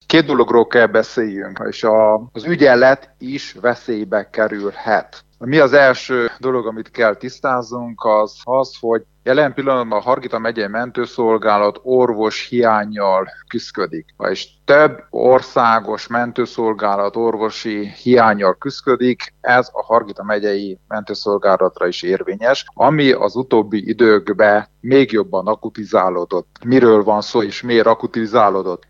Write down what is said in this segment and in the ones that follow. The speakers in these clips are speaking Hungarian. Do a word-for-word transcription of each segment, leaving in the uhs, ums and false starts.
Két dologról kell beszéljünk, és a, az ügyelet is veszélybe kerülhet. Mi az első dolog, amit kell tisztáznunk, az az, hogy jelen pillanatban a Hargita megyei mentőszolgálat orvos hiánnyal küszködik, és több országos mentőszolgálat orvosi hiánnyal küszködik, ez a Hargita megyei mentőszolgálatra is érvényes, ami az utóbbi időkben még jobban akutizálódott. Miről van szó és miért akutizálódott?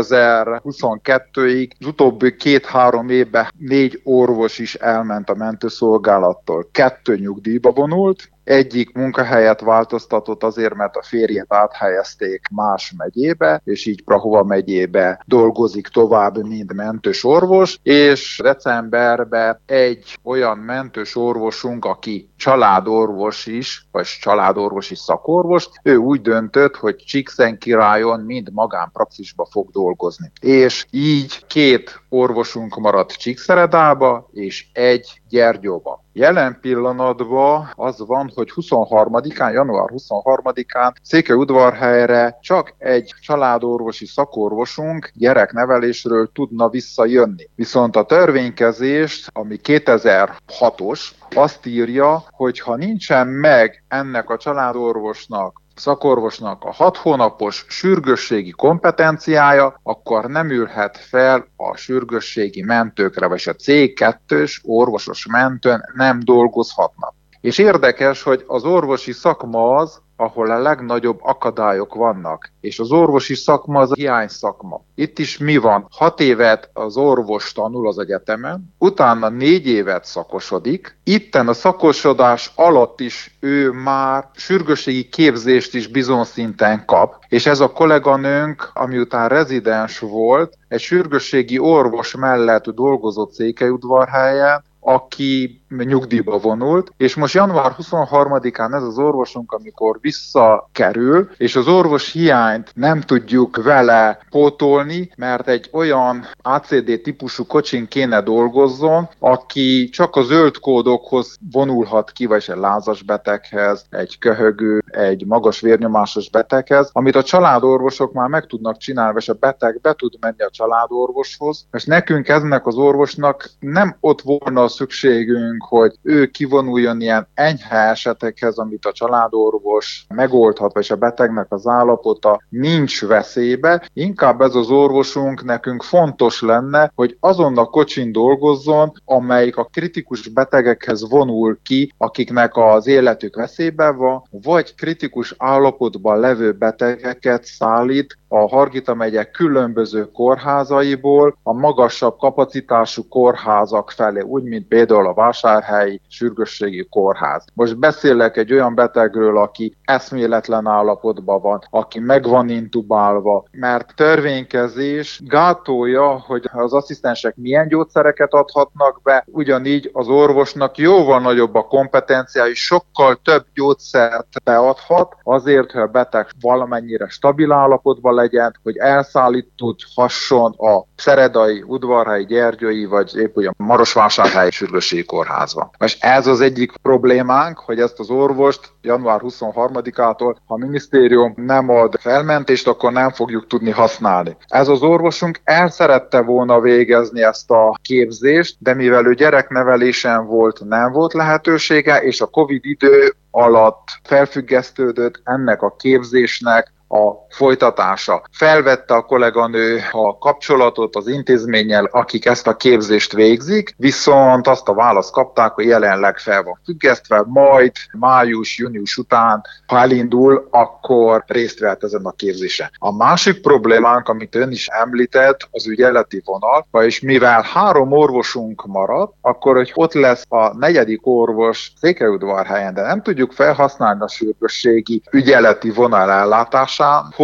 kétezer-huszonkettőig az utóbbi két-három évben négy orvos is elment a mentőszolgálattól, kettő nyugdíjba vonult, egyik munkahelyet változtatott azért, mert a férjét áthelyezték más megyébe, és így Prahova megyébe dolgozik tovább, mint mentős orvos, és decemberben egy olyan mentős orvosunk, aki családorvos is, vagy családorvosi szakorvos, ő úgy döntött, hogy Csíkszentkirályon mind magánpraxisba fog dolgozni. És így két orvosunk maradt Csíkszeredába, és egy Gyergyóba. Jelen pillanatban az van, hogy huszonharmadikán, január huszonharmadikán Székelyudvarhelyre csak egy családorvosi szakorvosunk gyereknevelésről tudna visszajönni. Viszont a törvénykezést, ami kétezer-hatos, azt írja, hogy ha nincsen meg ennek a családorvosnak, szakorvosnak a hat hónapos sürgősségi kompetenciája, akkor nem ülhet fel a sürgősségi mentőkre, vagy a cé kettős orvosos mentőn nem dolgozhatnak. És érdekes, hogy az orvosi szakma az, ahol a legnagyobb akadályok vannak. És az orvosi szakma az a hiány szakma. Itt is mi van? Hat évet az orvos tanul az egyetemen, utána négy évet szakosodik. Itten a szakosodás alatt is ő már sürgősségi képzést is bizonyos szinten kap. És ez a kolléganőnk, amiután rezidens volt, egy sürgősségi orvos mellett dolgozott Székelyudvarhelyen, aki nyugdíjba vonult, és most január huszonharmadikán ez az orvosunk, amikor visszakerül, és az orvos hiányt nem tudjuk vele pótolni, mert egy olyan á cé dé típusú kocsin kéne dolgozzon, aki csak a zöld kódokhoz vonulhat ki, vagy egy lázas beteghez, egy köhögő, egy magas vérnyomásos beteghez, amit a családorvosok már meg tudnak csinálni, és a beteg be tud menni a családorvoshoz, és nekünk ennek az orvosnak nem ott volna a szükségünk, hogy ő kivonuljon ilyen enyhe esetekhez, amit a családorvos megoldhat, vagy a betegnek az állapota nincs veszélybe. Inkább ez az orvosunk nekünk fontos lenne, hogy azon a kocsin dolgozzon, amelyik a kritikus betegekhez vonul ki, akiknek az életük veszélyben van, vagy kritikus állapotban levő betegeket szállít a Hargita megye különböző kórházaiból a magasabb kapacitású kórházak felé, úgy, mint például a Vásárhelyi Sürgősségi Kórház. Most beszélek egy olyan betegről, aki eszméletlen állapotban van, aki meg van intubálva, mert törvénykezés gátolja, hogy az asszisztensek milyen gyógyszereket adhatnak be, ugyanígy az orvosnak jóval nagyobb a kompetenciája, és sokkal több gyógyszert beadhat, azért, hogy a beteg valamennyire stabil állapotban legyen, hogy elszállíthasson a szeredai, udvarhelyi, gyergyói, vagy épp ugye a Marosvásárhelyi Sürgősségi Kórházba. És ez az egyik problémánk, hogy ezt az orvost január huszonharmadikától, ha a minisztérium nem ad felmentést, akkor nem fogjuk tudni használni. Ez az orvosunk el szerette volna végezni ezt a képzést, de mivel ő gyereknevelésen volt, nem volt lehetősége, és a Covid idő alatt felfüggesztődött ennek a képzésnek a folytatása. Felvette a kolléganő a kapcsolatot az intézménnyel, akik ezt a képzést végzik, viszont azt a választ kapták, hogy jelenleg fel van függesztve, majd május-június után, ha elindul, akkor részt vehet ezen a képzésen. A másik problémánk, amit ön is említett, az ügyeleti vonal, és mivel három orvosunk maradt, akkor hogy ott lesz a negyedik orvos Székelyudvarhelyen, de nem tudjuk felhasználni a sürgősségi ügyeleti vonal ellátásához,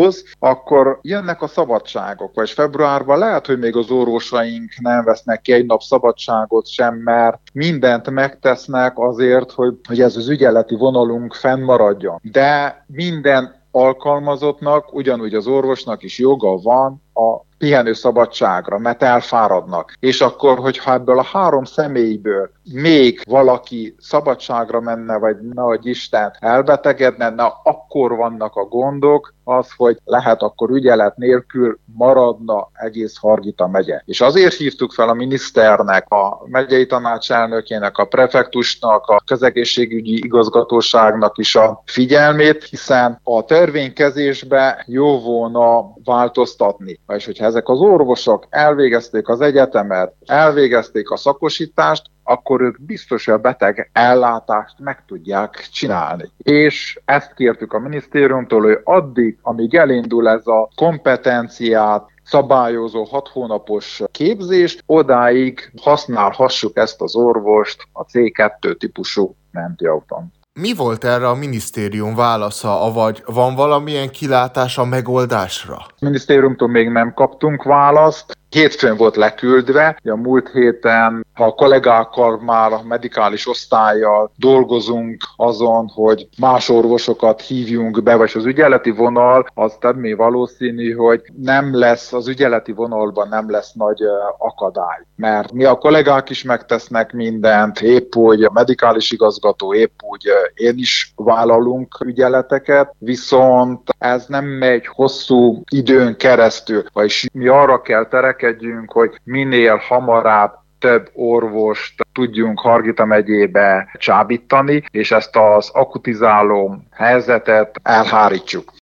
akkor jönnek a szabadságok, vagy februárban lehet, hogy még az orvosaink nem vesznek ki egy nap szabadságot sem, mert mindent megtesznek azért, hogy, hogy ez az ügyeleti vonalunk fennmaradjon. De minden alkalmazottnak, ugyanúgy az orvosnak is joga van a pihenő szabadságra, mert elfáradnak. És akkor, hogyha ebből a három személyből még valaki szabadságra menne, vagy nehogy Isten elbetegedne, na akkor vannak a gondok, az, hogy lehet akkor ügyelet nélkül maradna egész Hargita megye. És azért hívtuk fel a miniszternek, a megyei tanácselnökének, a prefektusnak, a közegészségügyi igazgatóságnak is a figyelmét, hiszen a törvénykezésbe jó volna változtatni. És hogyha ezek az orvosok elvégezték az egyetemet, elvégezték a szakosítást, akkor ők biztos, hogy a beteg ellátást meg tudják csinálni. És ezt kértük a minisztériumtól, hogy addig, amíg elindul ez a kompetenciát szabályozó hat hónapos képzést, odáig használhassuk ezt az orvost a cé kettő típusú mentőautón. Mi volt erre a minisztérium válasza, avagy van valamilyen kilátás a megoldásra? A minisztériumtól még nem kaptunk választ. Hétfőn volt leküldve, a múlt héten a kollégákkal már a medikális osztállyal dolgozunk azon, hogy más orvosokat hívjunk be, vagy az ügyeleti vonal, az többé valószínű, hogy nem lesz, az ügyeleti vonalban nem lesz nagy akadály. Mert mi a kollégák is megtesznek mindent, épp úgy a medikális igazgató, épp úgy én is vállalunk ügyeleteket, viszont ez nem megy hosszú időn keresztül, vagyis mi arra kell törekedjünk, hogy minél hamarabb több orvost tudjunk Hargita megyébe csábítani, és ezt az akutizáló helyzetet elhárítsuk.